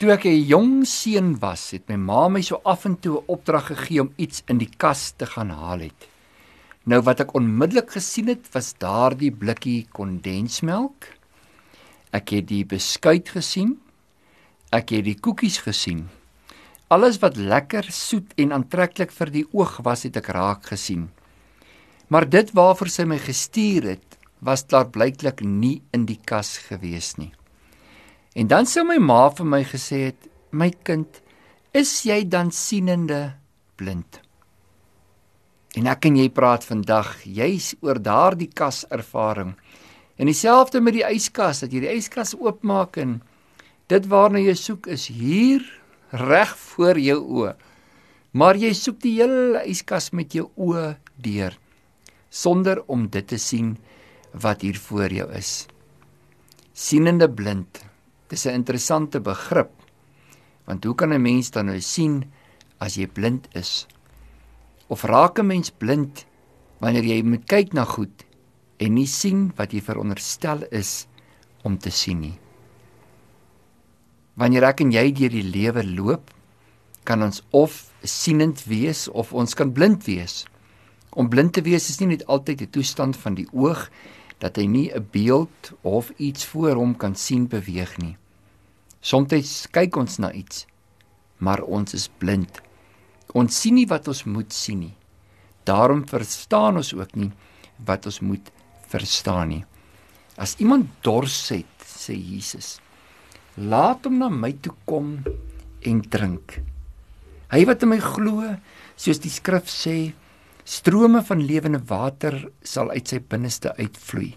Toe ek 'n jong seun was, het my ma my so af en toe 'n opdrag gegee om iets in die kas te gaan haal het. Nou wat ek onmiddellik gesien het, was daardie blikkie kondensmelk. Ek het die beskuit gesien. Ek het die koekies gesien. Alles wat lekker, soet en aantreklik vir die oog was, het ek raak gesien. Maar dit waarvoor sy my gestuur het, was klaarblyklik nie in die kas gewees nie. En dan sou my ma vir my gesê het, my kind, is jy dan sienende blind? En ek en jy praat vandag, jy's oor daardie kas ervaring. En dieselfde met die yskas, dat jy die yskas oopmaak en dit waarna jy soek is hier reg voor jou oë. Maar jy soek die hele yskas met jou oë deur, sonder om dit te sien wat hier voor jou is. Sienende blind, dis 'n interessante begrip, want hoe kan 'n mens dan nou sien as jy blind is? Of raak 'n mens blind wanneer jy moet kyk na goed en nie sien wat jy veronderstel is om te sien nie? Wanneer ek en jy deur die lewe loop, kan ons of sienend wees of ons kan blind wees. Om blind te wees is nie net altyd 'n toestand van die oog, dat hy nie 'n beeld of iets voor hom kan sien beweeg nie. Soms kyk ons na iets, maar ons is blind. Ons sien nie wat ons moet sien nie. Daarom verstaan ons ook nie wat ons moet verstaan nie. As iemand dors het, sê Jesus, laat hom na my toe kom en drink. Hy wat in my glo, soos die skrif sê, strome van lewende water sal uit sy binneste uitvloei.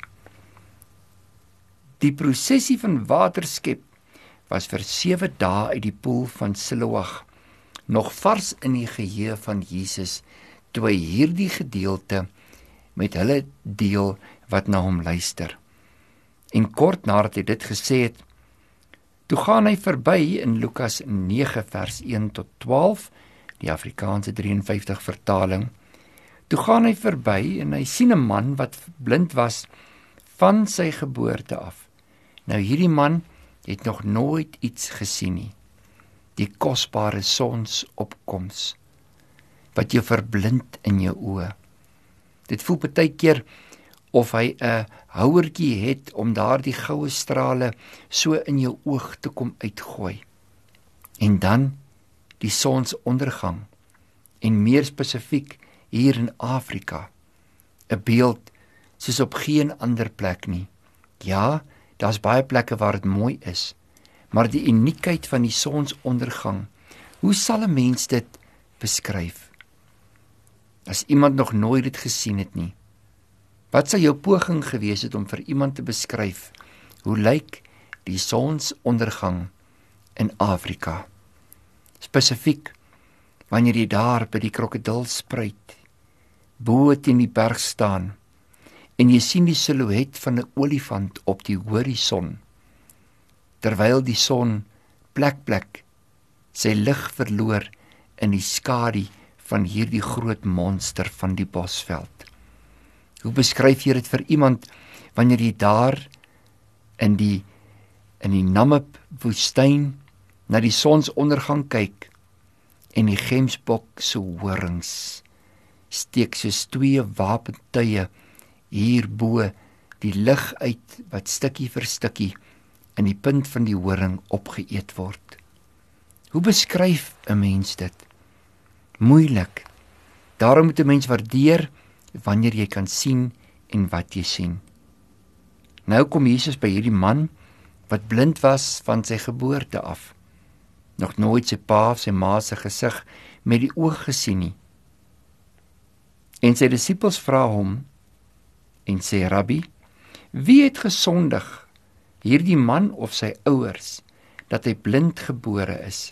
Die prosesie van water skep was vir 7 dae uit die poel van Siloag nog vars in die geheue van Jesus, toe hy hierdie gedeelte met hulle deel wat na hom luister. En kort nadat hy dit gesê het, toe gaan hy verby in Lukas 9 vers 1 tot 12, die Afrikaanse 53 vertaling. Toe gaan hy verby en hy sien 'n man wat blind was van sy geboorte af. Nou hierdie man het nog nooit iets gesien nie. Die kosbare sonsopkoms wat jou verblind in jou oë. Dit voel baie keer of hy 'n houertjie het om daardie goue strale so in jou oog te kom uitgooi. En dan die sonsondergang en meer spesifiek hier in Afrika, 'n beeld soos op geen ander plek nie. Ja, daar's baie plekke waar dit mooi is, maar die uniekheid van die sonsondergang, hoe sal 'n mens dit beskryf? As iemand nog nooit dit gesien het nie, wat sou jou poging gewees het om vir iemand te beskryf, hoe lyk die sonsondergang in Afrika? Spesifiek, wanneer jy daar by die krokodilspruit, bo teen die berg staan, en jy sien die silhouet van 'n olifant op die horison, terwyl die son plek sy lig verloor in die skadu van hierdie groot monster van die bosveld. Hoe beskryf jy dit vir iemand wanneer jy daar in die Namib woestyn na die sonsondergang kyk en die gemsbok se horings steek soos 2 wapentuie hierbo die lig uit wat stukkie vir stukkie in die punt van die horing opgeëet word. Hoe beskryf 'n mens dit? Moeilik. Daarom moet 'n mens waardeer wanneer jy kan sien en wat jy sien. Nou kom Jesus by hierdie man wat blind was van sy geboorte af. Nog nooit sy pa of sy ma se gesig met die oog gesien nie. En sy disippels vra hom en sê, Rabbi, wie het gesondig, hierdie man of sy ouers, dat hy blind gebore is?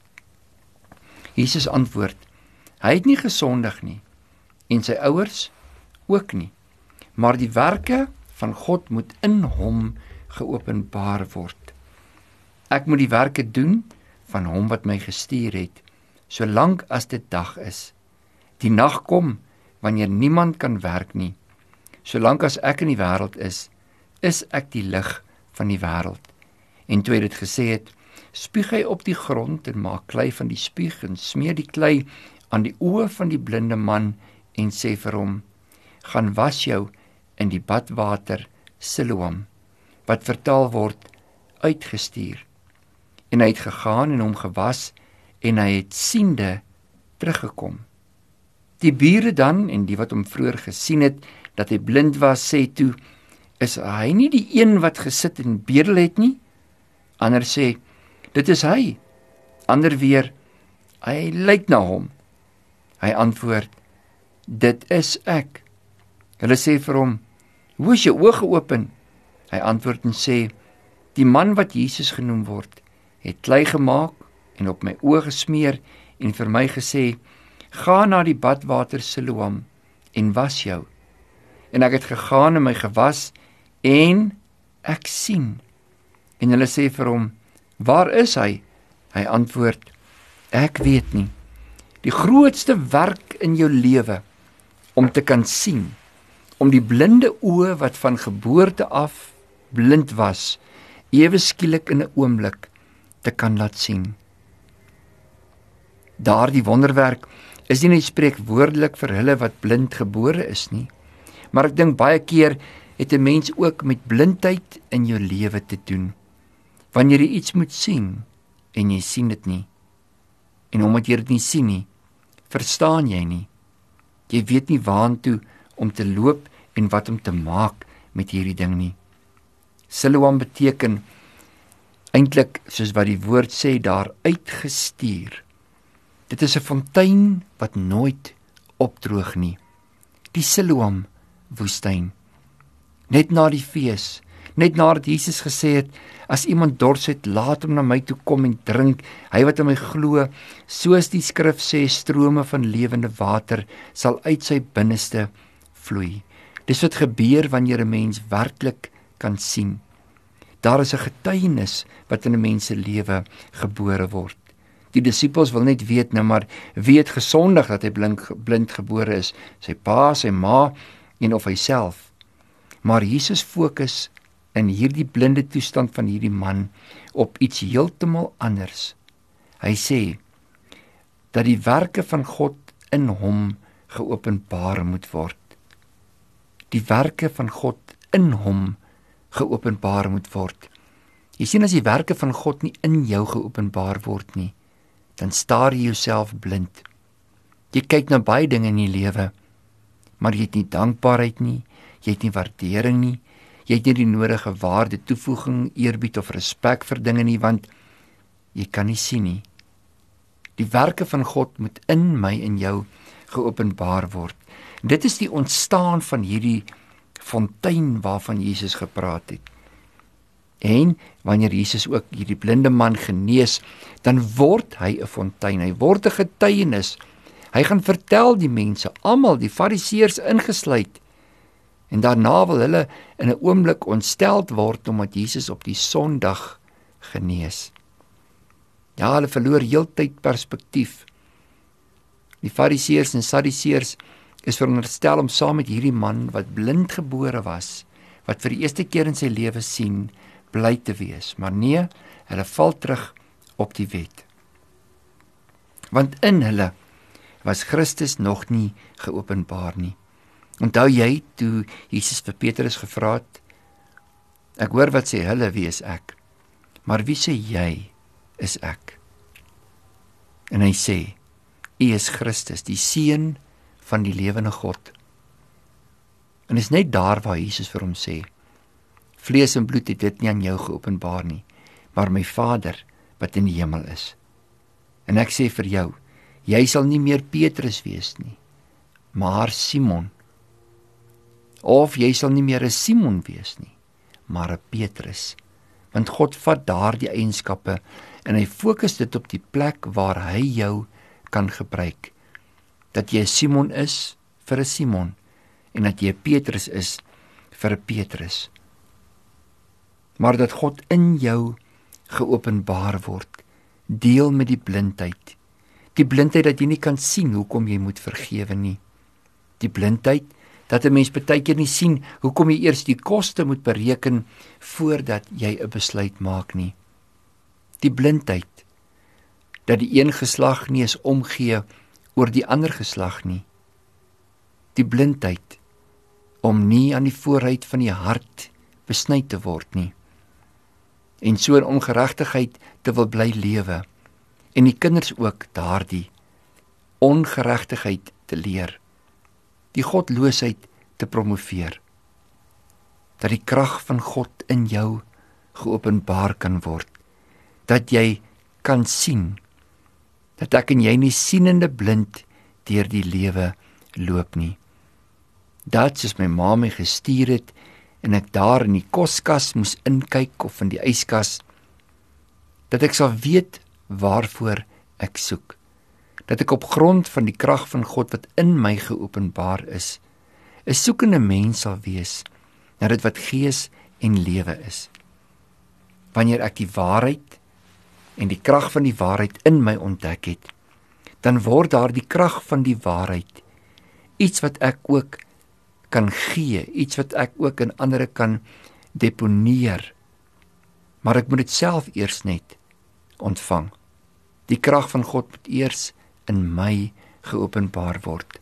Jesus antwoord, hy het nie gesondig nie, en sy ouers ook nie, maar die werke van God moet in hom geopenbaar word. Ek moet die werke doen van hom wat my gestuur het, solank as dit dag is. Die nag kom, wanneer niemand kan werk nie. Solank as ek in die wêreld is ek die lig van die wêreld. En toe hy dit gesê het, spuug hy op die grond en maak klei van die spuug en smeer die klei aan die oë van die blinde man en sê vir hom, gaan was jou in die badwater Siloam, wat vertaal word, uitgestuur. En hy het gegaan en hom gewas, en hy het siende teruggekom. Die bure dan, en die wat hom vroeër gesien het, dat hy blind was, sê toe, is hy nie die een wat gesit en bedel het nie? Ander sê, dit is hy. Ander weer, hy lyk na hom. Hy antwoord, dit is ek. Hulle sê vir hom, hoe is jou oë geopen? Hy antwoord en sê, die man wat Jesus genoem word, het klei gemaak en op my oë gesmeer en vir my gesê, ga na die badwater Siloam en was jou. En ek het gegaan en my gewas en ek sien. En hulle sê vir hom, waar is hy? Hy antwoord, ek weet nie. Die grootste werk in jou lewe, om te kan sien, om die blinde oë wat van geboorte af blind was, ewe skielik in 'n oomblik te kan laat sien. Daardie wonderwerk is nie net spreekwoordelik vir hulle wat blind gebore is nie, maar ek dink baie keer het 'n mens ook met blindheid in jou lewe te doen. Wanneer jy iets moet sien en jy sien dit nie, en omdat jy dit nie sien nie, verstaan jy nie. Jy weet nie waantoe om te loop en wat om te maak met hierdie ding nie. Siloam beteken eintlik, soos wat die woord sê, daar uitgestuur. Dit is 'n fontein wat nooit opdroog nie. Die Siloam woestyn. Net na die fees, net nadat Jesus gesê het, as iemand dors het, laat hom na my toe kom en drink, hy wat in my glo, soos die skrif sê, strome van lewende water sal uit sy binneste vloei. Dis wat gebeur wanneer 'n mens werklik kan sien. Daar is 'n getuienis wat in 'n mens se lewe gebore word. Die disippels wil net weet, nou maar, wie het gesondig dat hy blind gebore is? Sy pa, sy ma en of hy self. Maar Jesus fokus in hierdie blinde toestand van hierdie man op iets heeltemal anders. Hy sê dat die werke van God in hom geopenbaar moet word. Die werke van God in hom geopenbaar moet word. Jy sien, as die werke van God nie in jou geopenbaar word nie, dan staar jy jouself blind. Jy kyk na baie dinge in die lewe, maar jy het nie dankbaarheid nie, jy het nie waardering nie, jy het nie die nodige waarde, toevoeging, eerbied of respek vir dinge nie, want jy kan nie sien nie. Die werke van God moet in my en jou geopenbaar word. Dit is die ontstaan van hierdie fontein waarvan Jesus gepraat het. En wanneer Jesus ook hierdie blinde man genees, dan word hy 'n fontein, hy word 'n getuienis. Hy gaan vertel die mense, almal, die fariseërs ingesluit, en daarna wil hulle in 'n oomblik ontsteld word omdat Jesus op die Sondag genees. Ja, hulle verloor heeltyd perspektief. Die fariseërs en sadduseërs is veronderstel om saam met hierdie man wat blind gebore was, wat vir die eerste keer in sy lewe sien, bly te wees. Maar nee, hulle val terug op die wet. Want in hulle was Christus nog nie geopenbaar nie. Onthou jy toe Jesus vir Petrus gevra het, ek hoor wat sê hulle, wie is ek? Maar wie sê jy is ek? En hy sê, U is Christus, die Seun van die lewende God. En is net daar waar Jesus vir hom sê, vlees en bloed het dit nie aan jou geopenbaar nie, maar my Vader wat in die hemel is. En ek sê vir jou, jy sal nie meer Petrus wees nie, maar Simon. Of jy sal nie meer 'n Simon wees nie, maar 'n Petrus. Want God vat daardie eienskappe en hy fokus dit op die plek waar hy jou kan gebruik. Dat jy 'n Simon is vir 'n Simon en dat jy 'n Petrus is vir 'n Petrus. Maar dat God in jou geopenbaar word, deel met die blindheid. Die blindheid dat jy nie kan sien hoekom jy moet vergewe nie. Die blindheid dat 'n mens baie keer nie sien hoekom jy eers die koste moet bereken voordat jy 'n besluit maak nie. Die blindheid, dat die een geslag nie eens omgee oor die ander geslag nie. Die blindheid, om nie aan die vooruit van die hart besny te word nie. En so in ongeregtigheid te wil bly lewe, en die kinders ook daardie ongeregtigheid te leer, die godloosheid te promoveer, dat die krag van God in jou geopenbaar kan word, dat jy kan sien, dat ek en jy nie sienende blind deur die lewe loop nie. Dat soos my ma my gestuur het, en ek daar in die koskas moes inkyk of in die yskas, dat ek sal weet waarvoor ek soek, dat ek op grond van die krag van God wat in my geopenbaar is, 'n soekende mens sal wees na dit wat gees en lewe is. Wanneer ek die waarheid en die krag van die waarheid in my ontdek het, dan word daar die krag van die waarheid iets wat ek ook kan gee, iets wat ek ook in ander kan deponeer. Maar ek moet dit self eers net ontvang. Die krag van God moet eers in my geopenbaar word.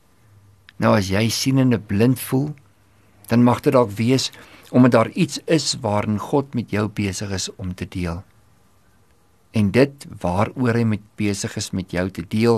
Nou as jy sienende blind voel, dan mag dit dalk wees omdat daar iets is waarin God met jou besig is om te deel. En dit waaroor hy besig is met jou te deel,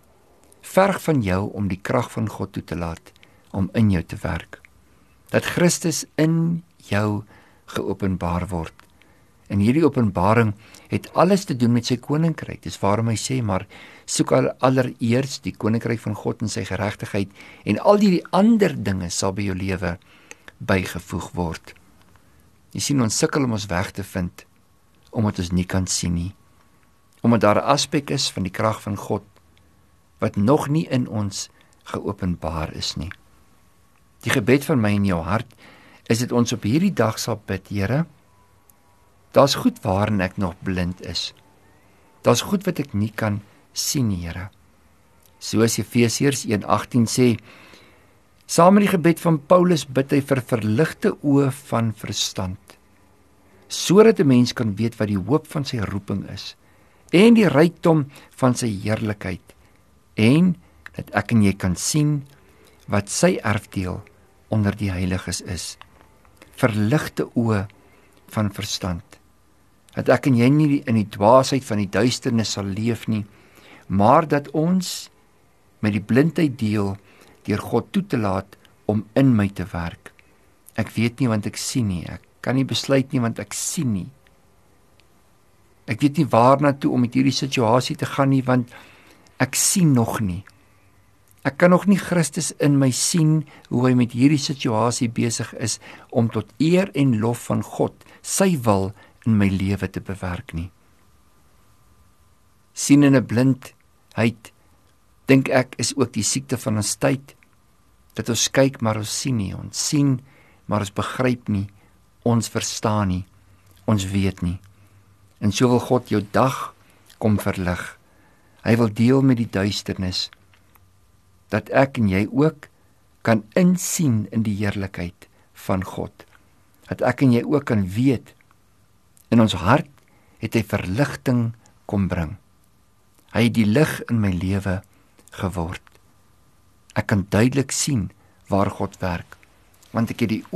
verg van jou om die krag van God toe te laat, om in jou te werk. Dat Christus in jou geopenbaar word. En hierdie openbaring het alles te doen met sy koninkryk. Dis waarom hy sê, maar soek allereers die koninkryk van God en sy geregtigheid, en al die ander dinge sal by jou lewe bygevoeg word. Jy sien, ons sukkel om ons weg te vind, omdat ons nie kan sien nie. Omdat daar 'n aspek is van die krag van God, wat nog nie in ons geopenbaar is nie. Die gebed van my in jou hart, is dit ons op hierdie dag sal bid, Here, daar's goed waarin ek nog blind is. Daar's goed wat ek nie kan sien, Here. Soos Efesiërs 1:18 sê, saam met die gebed van Paulus bid hy vir verligte oë van verstand, sodat 'n mens kan weet wat die hoop van sy roeping is, en die rykdom van sy heerlikheid, en dat ek en jy kan sien wat sy erfdeel onder die heiliges is. Verligte oë van verstand, dat ek en jy nie in die dwaasheid van die duisternis sal leef nie, maar dat ons met die blindheid deel deur God toe te laat om in my te werk. Ek weet nie want ek sien nie, ek kan nie besluit nie want ek sien nie. Ek weet nie waarna toe om met hierdie situasie te gaan nie, want ek sien nog nie. Ek kan nog nie Christus in my sien, hoe hy met hierdie situasie besig is, om tot eer en lof van God, sy wil in my lewe te bewerk nie. Sienende blindheid, dink ek, is ook die siekte van ons tyd, dat ons kyk, maar ons sien nie, ons sien, maar ons begryp nie, ons verstaan nie, ons weet nie. En so wil God jou dag kom verlig. Hy wil deel met die duisternis, dat ek en jy ook kan insien in die heerlikheid van God. Dat ek en jy ook kan weet, in ons hart het hy verligting kom bring. Hy het die lig in my lewe geword. Ek kan duidelik sien waar God werk, want ek het die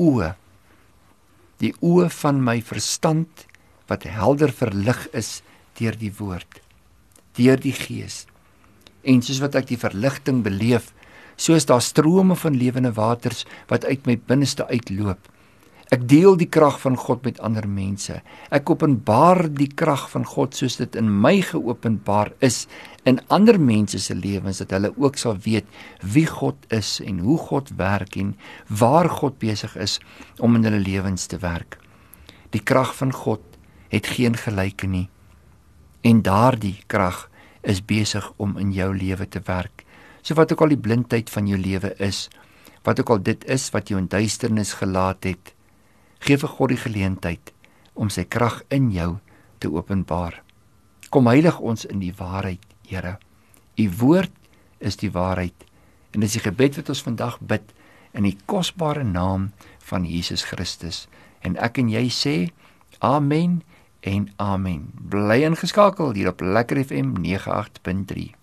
oë van my verstand, wat helder verlig is deur die woord, deur die Gees. En soos wat ek die verligting beleef, so is daar strome van lewende waters wat uit my binneste uitloop. Ek deel die krag van God met ander mense. Ek openbaar die krag van God soos dit in my geopenbaar is in ander mense se lewens, dat hulle ook sal weet wie God is en hoe God werk en waar God besig is om in hulle lewens te werk. Die krag van God het geen gelyke nie. En daardie krag is besig om in jou lewe te werk. So wat ook al die blindheid van jou lewe is, wat ook al dit is wat jou in duisternis gelaat het, gee vir God die geleentheid om sy krag in jou te openbaar. Kom heilig ons in die waarheid, Here. U woord is die waarheid. En dis die gebed wat ons vandag bid in die kosbare naam van Jesus Christus. En ek en jy sê, Amen en amen. Bly ingeskakel hier op Lekker FM 98.3.